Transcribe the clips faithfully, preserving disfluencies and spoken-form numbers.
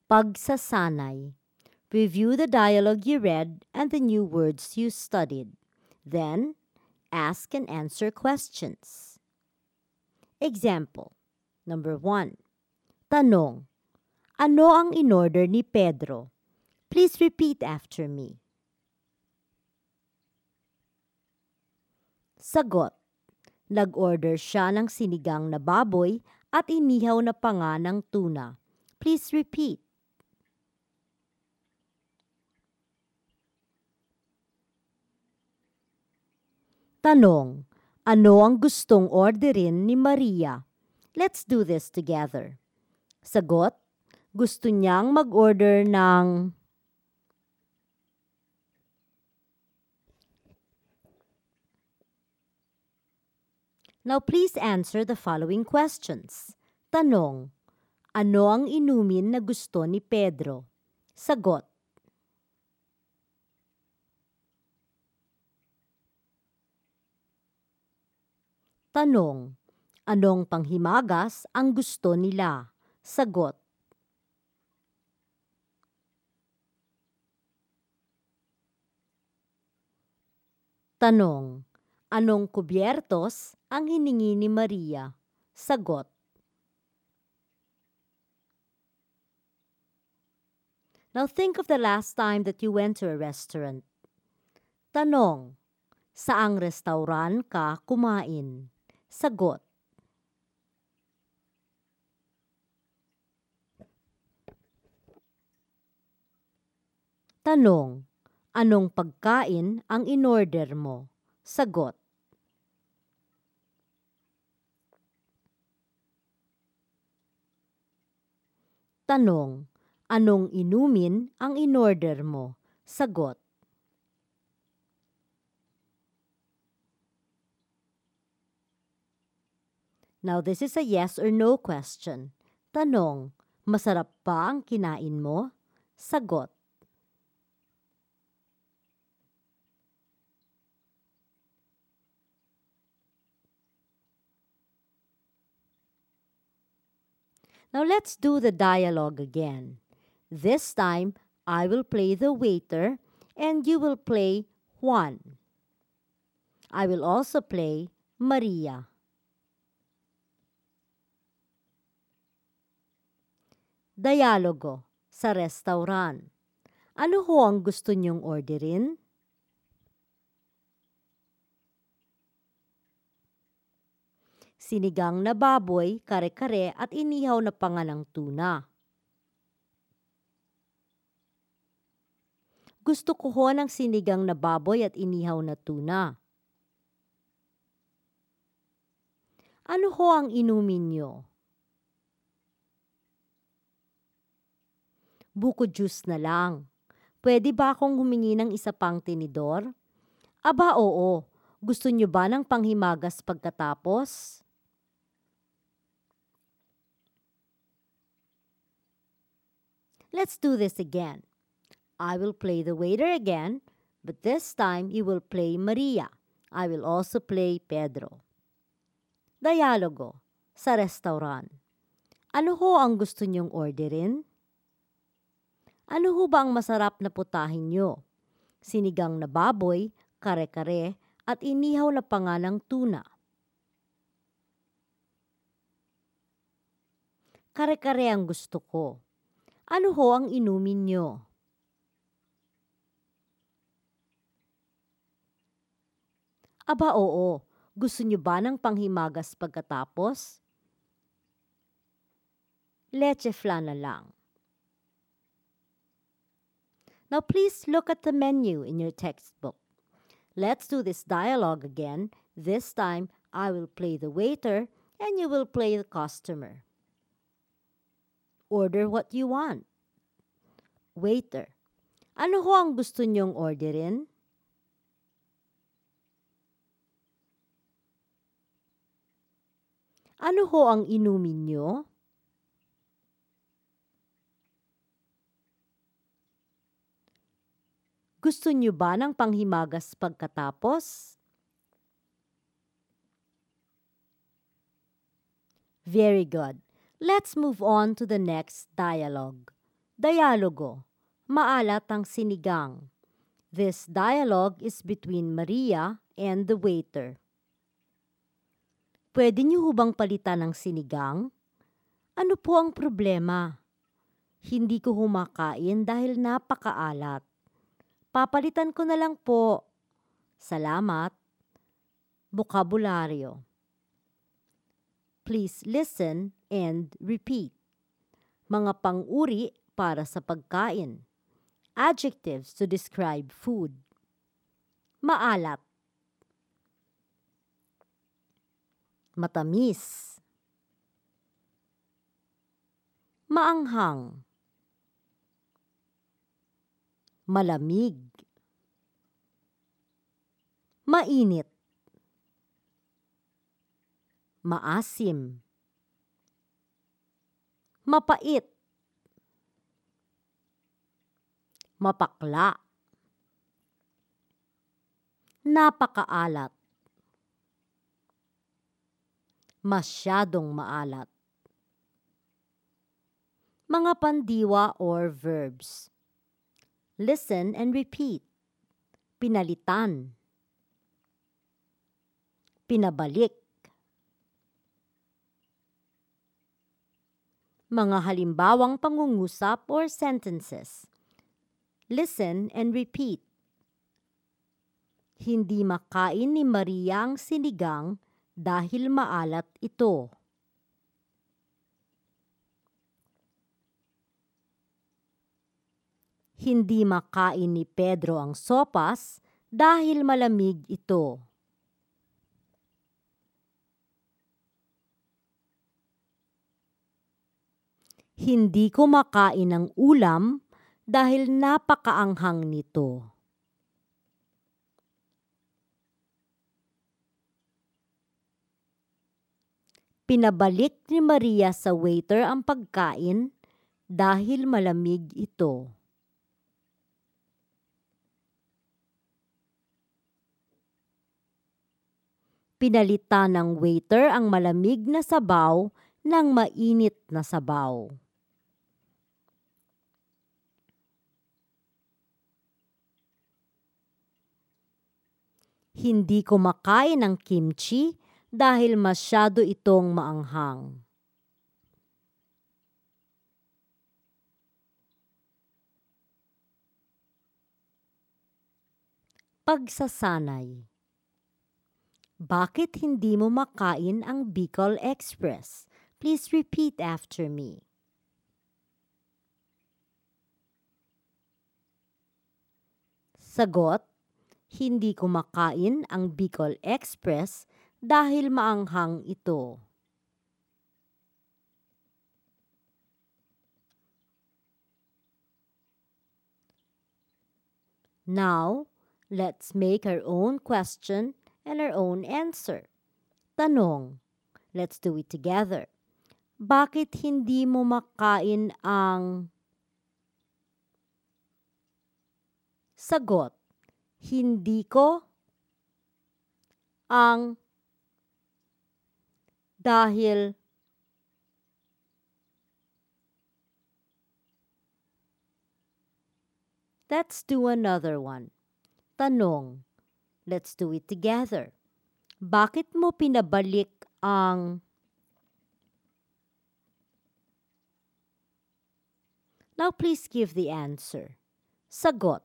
Pagsasanay. Review the dialogue you read and the new words you studied. Then, ask and answer questions. Example. Number one. Tanong. Ano ang in-order ni Pedro? Please repeat after me. Sagot. Nag-order siya ng sinigang na baboy at inihaw na panga ng tuna. Please repeat. Tanong. Ano ang gustong orderin ni Maria? Let's do this together. Sagot. Gusto niyang mag-order ng... Now please answer the following questions. Tanong. Ano ang inumin na gusto ni Pedro? Sagot. Tanong. Anong panghimagas ang gusto nila? Sagot. Tanong. Anong kubyertos ang hiningi ni Maria? Sagot. Now think of the last time that you went to a restaurant. Tanong. Saang restaurant ka kumain? Sagot. Tanong. Anong pagkain ang in-order mo? Sagot. Tanong. Anong inumin ang in-order mo? Sagot. Now this is a yes or no question. Tanong. Masarap ba ang kinain mo? Sagot. Now let's do the dialogue again. This time, I will play the waiter and you will play Juan. I will also play Maria. Dialogo sa restaurant. Ano ho ang gusto niyong orderin? Sinigang na baboy, kare-kare at inihaw na panga ng tuna. Gusto ko ho ng sinigang na baboy at inihaw na tuna. Ano ho ang inumin niyo? Buko juice na lang. Pwede ba akong humingi ng isa pang tinidor? Aba oo. Gusto niyo ba ng panghimagas pagkatapos? Let's do this again. I will play the waiter again, but this time you will play Maria. I will also play Pedro. Dialogo sa restaurant. Ano ho ang gusto niyong orderin? Ano ho ba ang masarap na putahin niyo? Sinigang na baboy, kare-kare, at inihaw na panga ng tuna. Kare-kare ang gusto ko. Ano ho ang inumin niyo? Aba oo. Gusto niyo ba ng panghimagas pagkatapos? Leche flan na lang. Now please look at the menu in your textbook. Let's do this dialogue again. This time, I will play the waiter and you will play the customer. Order what you want. Waiter. Ano ho ang gusto niyong orderin? Ano ho ang inumin niyo? Gusto niyo ba ng panghimagas pagkatapos? Very good. Let's move on to the next dialogue. Dialogo. Maalat ang sinigang. This dialogue is between Maria and the waiter. Pwede niyo hubang palitan ng sinigang? Ano po ang problema? Hindi ko humakain dahil napakaalat. Papalitan ko na lang po. Salamat. Bokabularyo. Please listen and repeat. Mga pang-uri para sa pagkain. Adjectives to describe food. Maalat. Matamis. Maanghang. Malamig. Mainit. Maasim. Mapait. Mapakla. Napakaalat. Masyadong maalat. Mga pandiwa or verbs. Listen and repeat. Pinalitan. Pinabalik. Mga halimbawang pangungusap or sentences. Listen and repeat. Hindi makain ni Maria ang sinigang dahil maalat ito. Hindi makain ni Pedro ang sopas dahil malamig ito. Hindi ko makain ng ulam dahil napakaanghang nito. Pinabalik ni Maria sa waiter ang pagkain dahil malamig ito. Pinalitan ng waiter ang malamig na sabaw ng mainit na sabaw. Hindi ko makain ng kimchi dahil masyado itong maanghang. Pagsasanay. Bakit hindi mo makain ang Bicol Express? Please repeat after me. Sagot, hindi ko makain ang Bicol Express dahil maanghang ito. Now, let's make our own question and our own answer. Tanong. Let's do it together. Bakit hindi mo makain ang... Sagot. Hindi ko ang dahil Let's do another one. Tanong. Let's do it together. Bakit mo pinabalik ang... Now please give the answer. Sagot.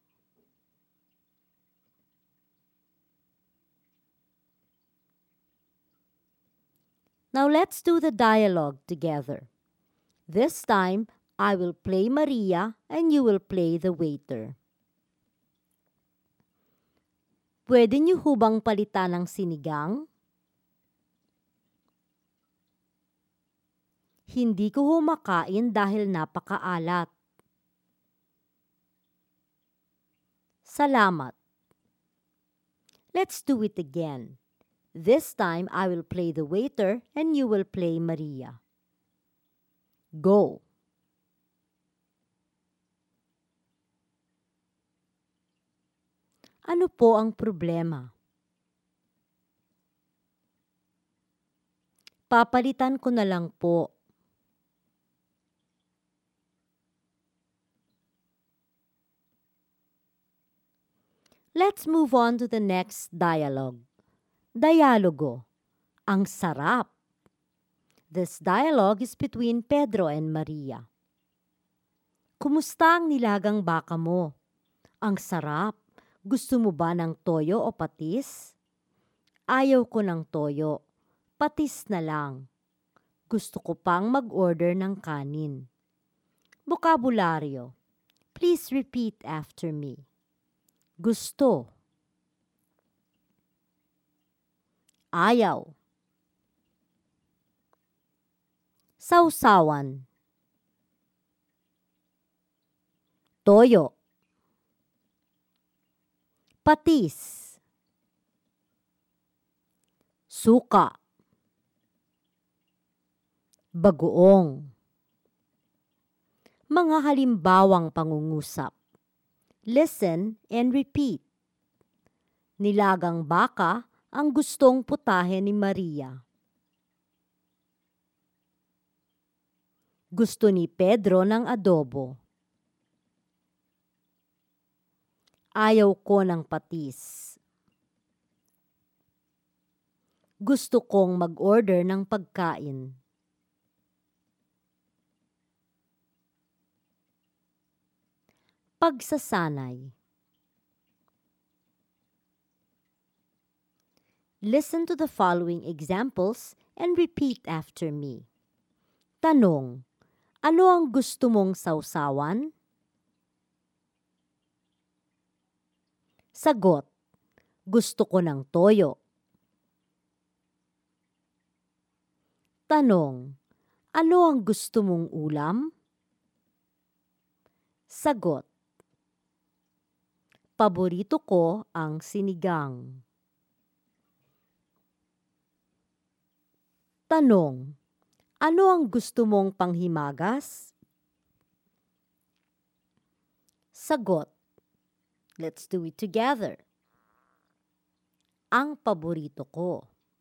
Now let's do the dialogue together. This time, I will play Maria and you will play the waiter. Pwede niyo hubang palitan ng sinigang? Hindi ko humakain dahil napakaalat. Salamat. Let's do it again. This time, I will play the waiter and you will play Maria. Go. Ano po ang problema? Papalitan ko na lang po. Let's move on to the next dialogue. Dialogo. Ang sarap. This dialogue is between Pedro and Maria. Kumusta ang nilagang baka mo? Ang sarap. Gusto mo ba ng toyo o patis? Ayaw ko ng toyo. Patis na lang. Gusto ko pang mag-order ng kanin. Bokabularyo. Please repeat after me. Gusto. Ayaw. Sausawan. Toyo. Patis. Suka. Bagoong. Mga halimbawang pangungusap. Listen and repeat. Nilagang baka ang gustong putahe ni Maria. Gusto ni Pedro ng adobo. Ayaw ko ng patis. Gusto kong mag-order ng pagkain. Pagsasanay. Listen to the following examples and repeat after me. Tanong, ano ang gusto mong sausawan? Sagot, gusto ko ng toyo. Tanong, ano ang gusto mong ulam? Sagot, paborito ko ang sinigang. Tanong, ano ang gusto mong panghimagas? Sagot, let's do it together. Ang paborito ko.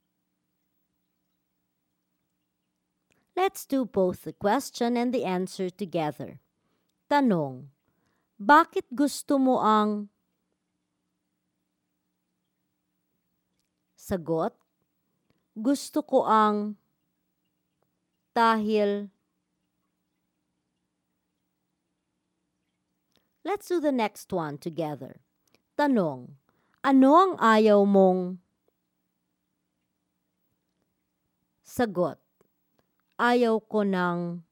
Let's do both the question and the answer together. Tanong, bakit gusto mo ang... Sagot, gusto ko ang... Dahil... Let's do the next one together. Tanong, ano ang ayaw mong... Sagot, ayaw ko ng...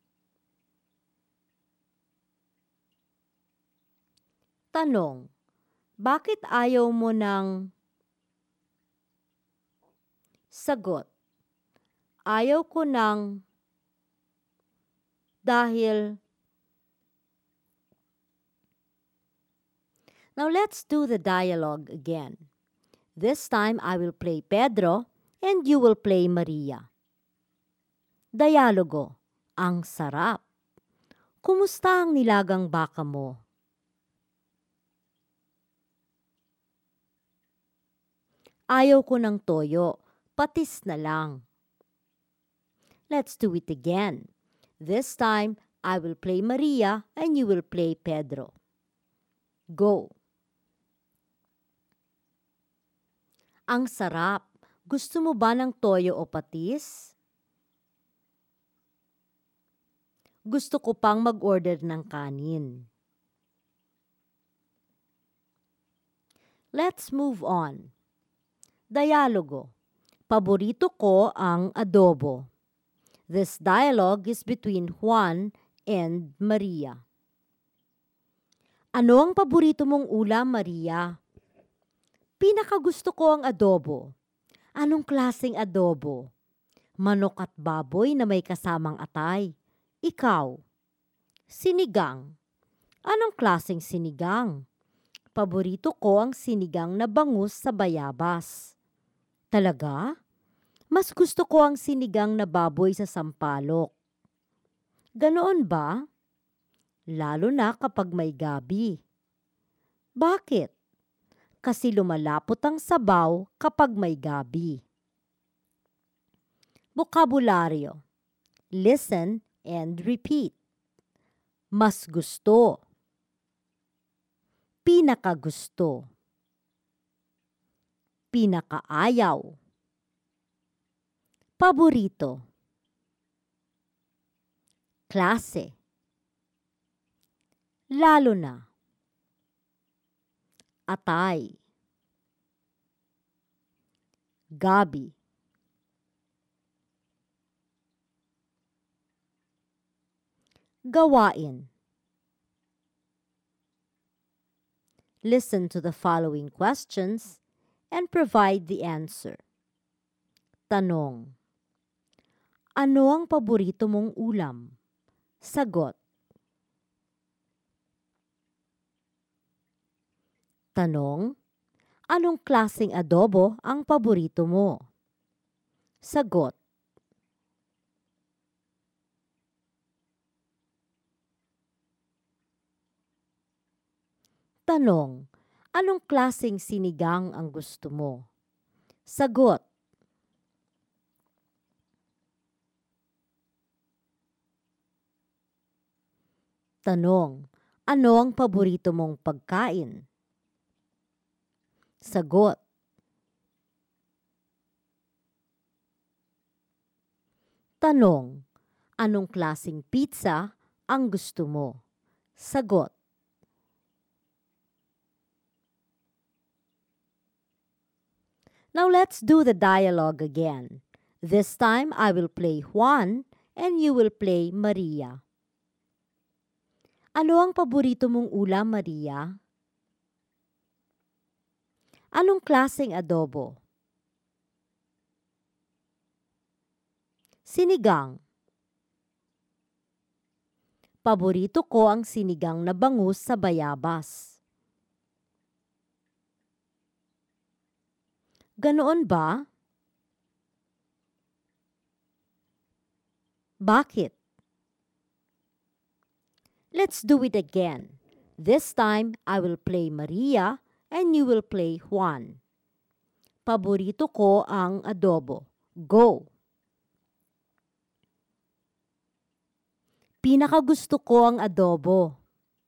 Tanong, bakit ayaw mo ng... Sagot, ayaw ko ng... Dahil... Now let's do the dialogue again. This time I will play Pedro and you will play Maria. Dialogo. Ang sarap. Kumusta ang nilagang baka mo? Ayaw ko ng toyo. Patis na lang. Let's do it again. This time I will play Maria and you will play Pedro. Go. Ang sarap. Gusto mo ba ng toyo o patis? Gusto ko pang mag-order ng kanin. Let's move on. Dialogo. Paborito ko ang adobo. This dialogue is between Juan and Maria. Ano ang paborito mong ulam, Maria? Pinakagusto ko ang adobo. Anong klaseng adobo? Manok at baboy na may kasamang atay. Ikaw? Sinigang. Anong klaseng sinigang? Paborito ko ang sinigang na bangus sa bayabas. Talaga? Mas gusto ko ang sinigang na baboy sa sampalok. Ganoon ba? Lalo na kapag may gabi. Bakit? Kasi lumalapot ang sabaw kapag may gabi. Bokabularyo. Listen and repeat. Mas gusto. Pinakagusto. pinakaayaw, paborito, klase, lalo na, atay, gabi, gawain. Listen to the following questions and provide the answer. Tanong: ano ang paborito mong ulam? Sagot. Tanong: anong klaseng adobo ang paborito mo? Sagot. Tanong: anong klaseng sinigang ang gusto mo? Sagot. Tanong: ano ang paborito mong pagkain? Sagot. Tanong: anong klaseng pizza ang gusto mo? Sagot. Now let's do the dialogue again. This time I will play Juan and you will play Maria. Ano ang paborito mong ulam, Maria? Anong klaseng adobo? Sinigang. Paborito ko ang sinigang na bangus sa bayabas. Ganoon ba? Bakit? Let's do it again. This time, I will play Maria and you will play Juan. Paborito ko ang adobo. Go! Pinakagusto ko ang adobo.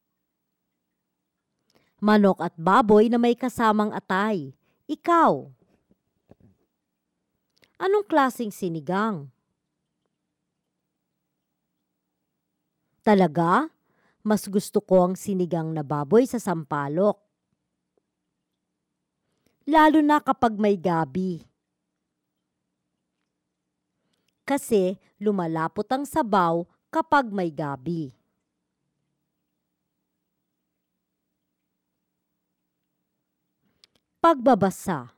Manok at baboy na may kasamang atay. Ikaw? Anong klaseng sinigang? Talaga? Mas gusto ko ang sinigang na baboy sa sampalok. Lalo na kapag may gabi. Kasi lumalapot ang sabaw kapag may gabi. Pagbabasa.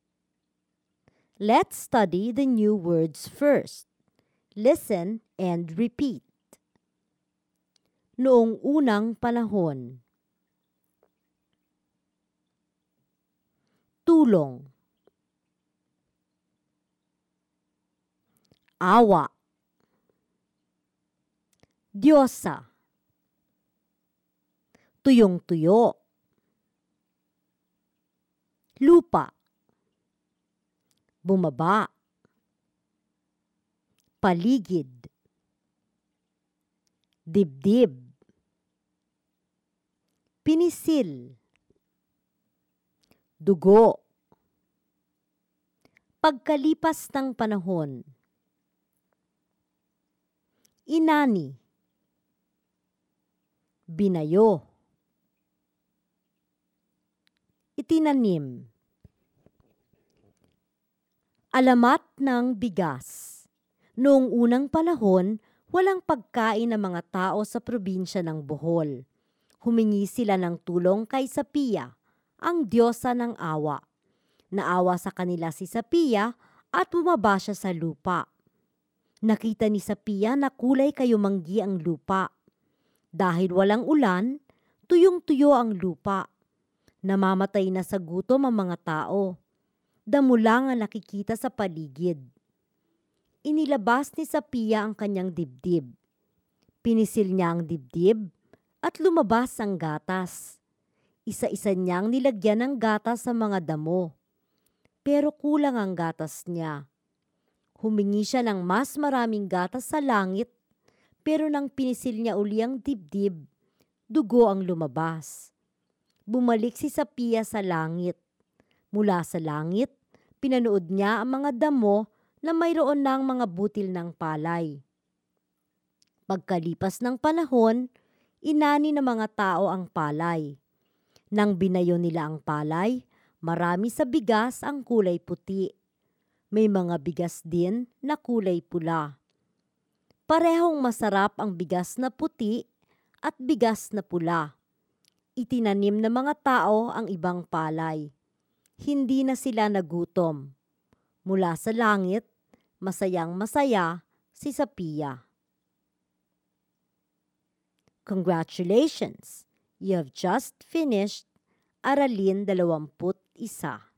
Let's study the new words first. Listen and repeat. Noong unang panahon. Tulong. Awa. Diyosa. Tuyong-tuyo. Lupa. Bumaba. Paligid. Dibdib. Pinisil. Dugo. Pagkalipas ng panahon. Inani. Binayo. Itinanim. Alamat ng bigas. Noong unang panahon, walang pagkain ng mga tao sa probinsya ng Bohol. Humingi sila ng tulong kay Sapia, ang diyosa ng awa. Naawa sa kanila si Sapia at bumaba siya sa lupa. Nakita ni Sapia na kulay kayumanggi ang lupa. Dahil walang ulan, tuyong-tuyo ang lupa. Namamatay na sa gutom ang mga tao. Damo lang ang nakikita sa paligid. Inilabas ni Sapia ang kanyang dibdib. Pinisil niya ang dibdib at lumabas ang gatas. Isa-isa niyang nilagyan ng gatas sa mga damo. Pero kulang ang gatas niya. Humingi siya ng mas maraming gatas sa langit, pero nang pinisil niya uli ang dibdib, dugo ang lumabas. Bumalik si Sapia sa langit. Mula sa langit, Pinanood niya ang mga damo na mayroon ng mga butil ng palay. Pagkalipas ng panahon, inani ng mga tao ang palay. Nang binayo nila ang palay, marami sa bigas ang kulay puti. May mga bigas din na kulay pula. Parehong masarap ang bigas na puti at bigas na pula. Itinanim ng mga tao ang ibang palay. Hindi na sila nagutom. Mula sa langit, masayang masaya si Sophia. Congratulations! You have just finished Aralin dalawampu't isa.